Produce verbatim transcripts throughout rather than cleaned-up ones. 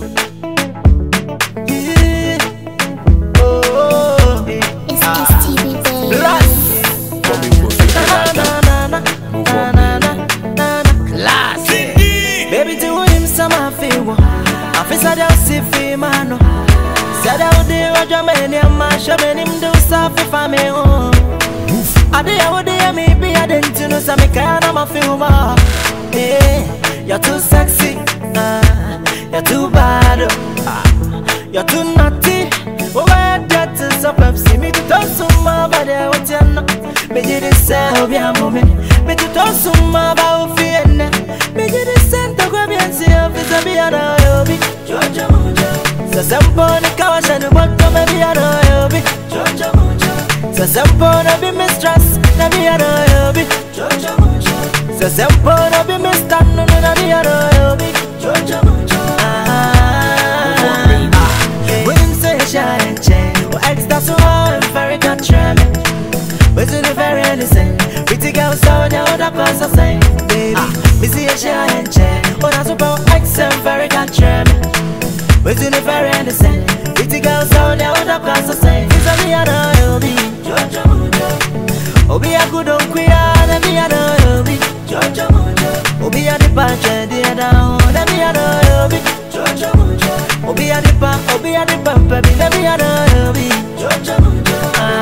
Yeah. Oh, It's S T B, baby. Classic. Baby, do him some I feel. I feel sad I'll see feel man. Said I'll do a Germany and my shaman him do stuff if I'm a home. I do I would do me be I didn't know some kind of my film. Hey, you're too sexy. Uh, you're too bad. Uh, you're too naughty. Oh, I get to stop up. See me to toss some more, but I want you know. Me did it say, oh, yeah, moment. Me to toss some more, but I feel it. Me did it send to grab and see if it's a be a hobby. Georgia Mojo. So, some point the couch and the bottom, maybe a hobby. Georgia Mojo. So, some point of be mistrust, maybe a hobby. Georgia Mojo. So, some point of be mistrust, maybe a hobby. Georgia Mojo. Extra so hard, very country. But to the very innocent, pretty girls down there, what I cause a sign, baby. Me see a share and chair, but I super accent, very country. But to the very innocent, pretty girls down there, what I cause a sign. It's a me and I will be Georgia Mojo. Obi a good on queer, and me and I will be Georgia Mojo. Obi a the punch, and the other, and me and I will be Georgia Mojo. Obi a the pa, Obi a the pump, baby, and me and I will be Georgia Mojo.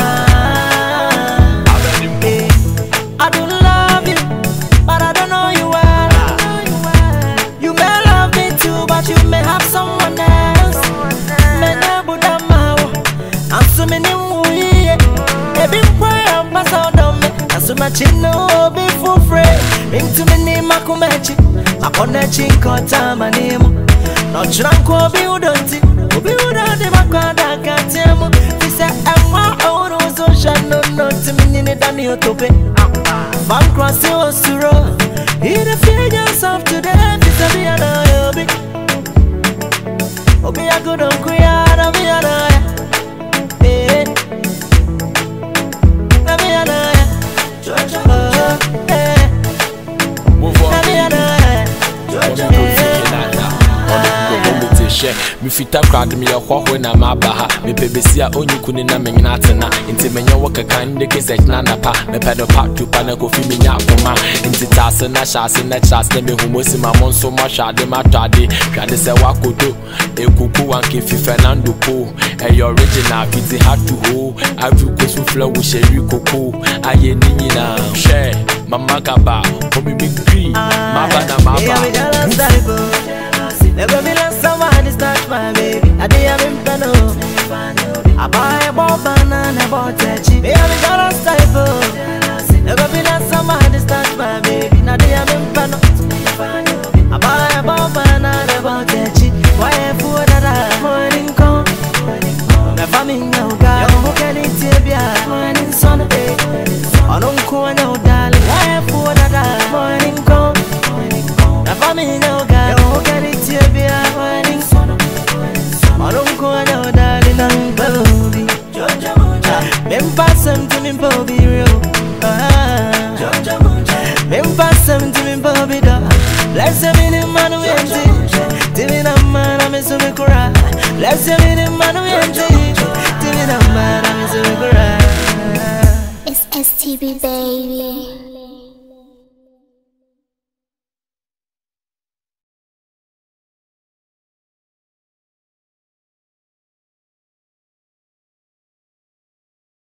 Ah, hey, I do love you, but I don't know you well. You may love me too, but you may have someone else. Me never done my work. I'm so many way. Every prayer pass out on me. I'm so much in no be for free. Into me name makumechi, makonechi kota manimo. No tranquil be udonti, ubi udonti makwada katemo. Fisa emwa oro so shano no timini ne dani otope. Van cross your suro, he the feel yourself today. Fisa be a obi, obi a good on kuya, na be a eh, na be a Georgia, eh, move on, na be a Georgia. Me fita crowd me a hwahwe na mabaha me pebesi a onyukuni na menyina atena nti menye woka kan de gezet na napa me pedo part to pa na kofi me nya akoma nti tase na shase na chas na me humosi ma monso ma hwade ma twade hwade se wakodo ekuku wanke fi Fernando po e original fiti hard to ho avu kwesu flow wo sheri koko aye ni nyina share mama kaba omi mi green maba na maba. Never be like somebody touch my baby. I did have him pano. I buy a ball banana, bought a chip. Me have a dollar type. Never be like somebody touch my baby. I did have him pano. I buy a ball banana, bought a chip. Why a fool that I morning come? My family no guy. Who can it be a morning Sunday? I don't call no darling. Why a fool that I morning come? My family no guy. Who can it be a morning sun? I don't call no darling, I'm baby. Georgia Mojo. Mem pass them to me, baby, real. Georgia Mojo. Mem pass them to me, baby, da. Bless them in the man who ain't it. Timmy, the man, I'm so me cry. Bless them in the man who ain't it. Timmy, the man, I'm so me cry. It's S T B, baby.